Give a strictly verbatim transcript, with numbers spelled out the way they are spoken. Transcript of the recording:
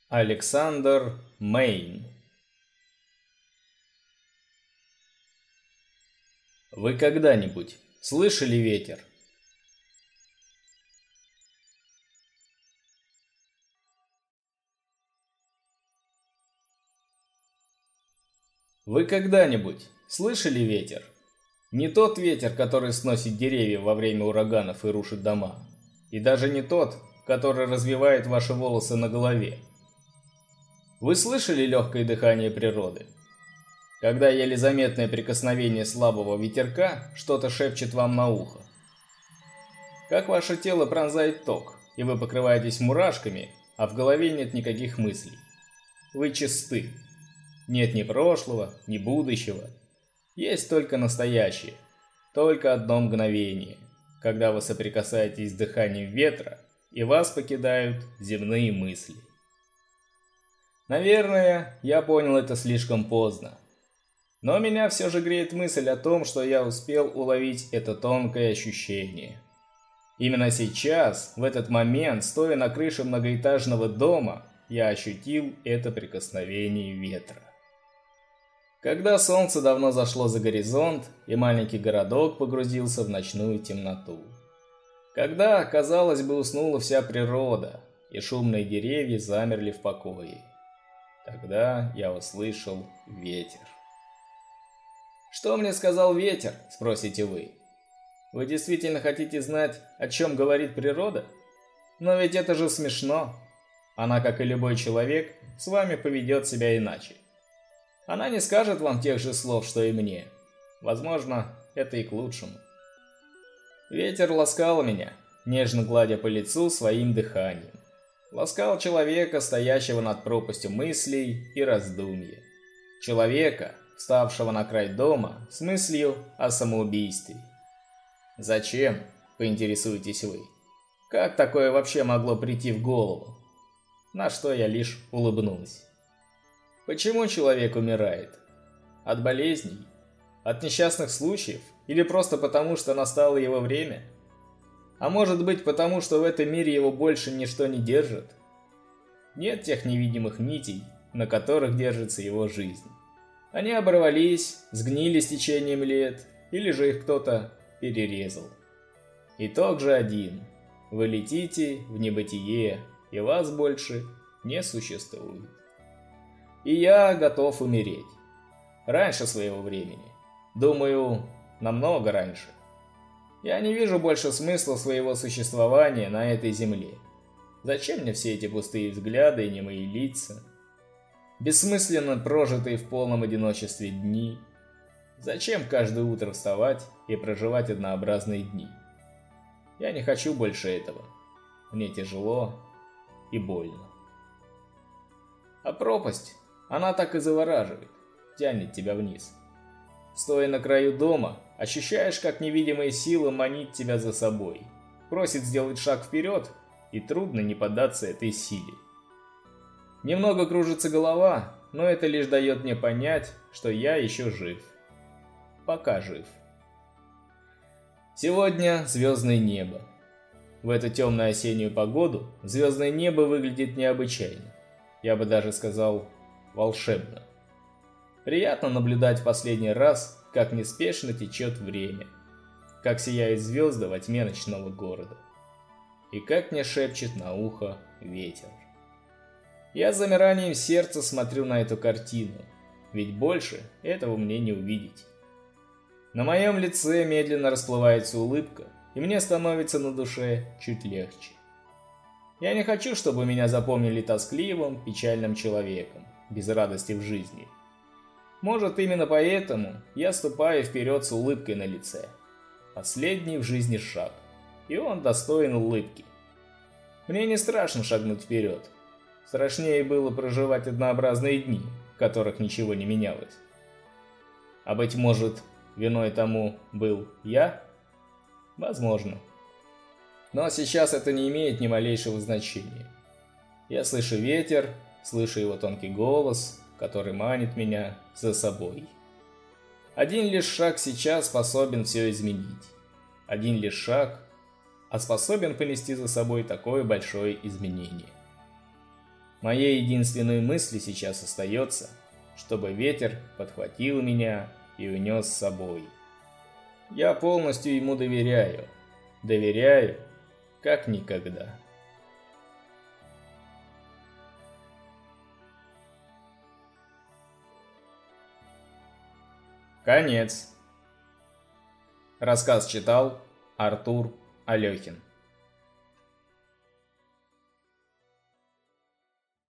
Александр Мейн. Вы когда-нибудь слышали ветер? Вы когда-нибудь слышали ветер? Не тот ветер, который сносит деревья во время ураганов и рушит дома. И даже не тот, который развивает ваши волосы на голове. Вы слышали легкое дыхание природы? Когда еле заметное прикосновение слабого ветерка что-то шепчет вам на ухо. Как ваше тело пронзает ток, и вы покрываетесь мурашками, а в голове нет никаких мыслей. Вы чисты. Нет ни прошлого, ни будущего. Есть только настоящее. Только одно мгновение, когда вы соприкасаетесь с дыханием ветра, и вас покидают земные мысли. Наверное, я понял это слишком поздно. Но меня все же греет мысль о том, что я успел уловить это тонкое ощущение. Именно сейчас, в этот момент, стоя на крыше многоэтажного дома, я ощутил это прикосновение ветра. Когда солнце давно зашло за горизонт, и маленький городок погрузился в ночную темноту. Когда, казалось бы, уснула вся природа, и шумные деревья замерли в покое. Тогда я услышал ветер. «Что мне сказал ветер?» – спросите вы. Вы действительно хотите знать, о чем говорит природа? Но ведь это же смешно. Она, как и любой человек, с вами поведет себя иначе. Она не скажет вам тех же слов, что и мне. Возможно, это и к лучшему. Ветер ласкал меня, нежно гладя по лицу своим дыханием. Ласкал человека, стоящего над пропастью мыслей и раздумья. Человека, вставшего на край дома с мыслью о самоубийстве. Зачем, поинтересуетесь вы? Как такое вообще могло прийти в голову? На что я лишь улыбнулась. Почему человек умирает? От болезней? От несчастных случаев? Или просто потому, что настало его время? А может быть потому, что в этом мире его больше ничто не держит? Нет тех невидимых нитей, на которых держится его жизнь. Они оборвались, сгнили с течением лет, или же их кто-то перерезал. Итог же один. Вы летите в небытие, и вас больше не существует. И я готов умереть. Раньше своего времени. Думаю, намного раньше. Я не вижу больше смысла своего существования на этой земле. Зачем мне все эти пустые взгляды и немые лица? Бессмысленно прожитые в полном одиночестве дни. Зачем каждое утро вставать и проживать однообразные дни? Я не хочу больше этого. Мне тяжело и больно. А пропасть, она так и завораживает, тянет тебя вниз. Стоя на краю дома, ощущаешь, как невидимая сила манит тебя за собой, просит сделать шаг вперед, и трудно не поддаться этой силе. Немного кружится голова, но это лишь дает мне понять, что я еще жив. Пока жив. Сегодня звездное небо. В эту темную осеннюю погоду звездное небо выглядит необычайно. Я бы даже сказал, волшебно. Приятно наблюдать в последний раз, как неспешно течет время, как сияют звезды во тьме ночного города, и как мне шепчет на ухо ветер. Я с замиранием сердца смотрю на эту картину, ведь больше этого мне не увидеть. На моем лице медленно расплывается улыбка, и мне становится на душе чуть легче. Я не хочу, чтобы меня запомнили тоскливым, печальным человеком, без радости в жизни. Может, именно поэтому я ступаю вперед с улыбкой на лице. Последний в жизни шаг, и он достоин улыбки. Мне не страшно шагнуть вперед. Страшнее было проживать однообразные дни, в которых ничего не менялось. А быть может, виной тому был я? Возможно. Но сейчас это не имеет ни малейшего значения. Я слышу ветер, слышу его тонкий голос, который манит меня за собой. Один лишь шаг сейчас способен все изменить. Один лишь шаг, а способен понести за собой такое большое изменение. Моей единственной мыслью сейчас остается, чтобы ветер подхватил меня и унес с собой. Я полностью ему доверяю. Доверяю, как никогда. Конец. Рассказ читал Артур Алехин.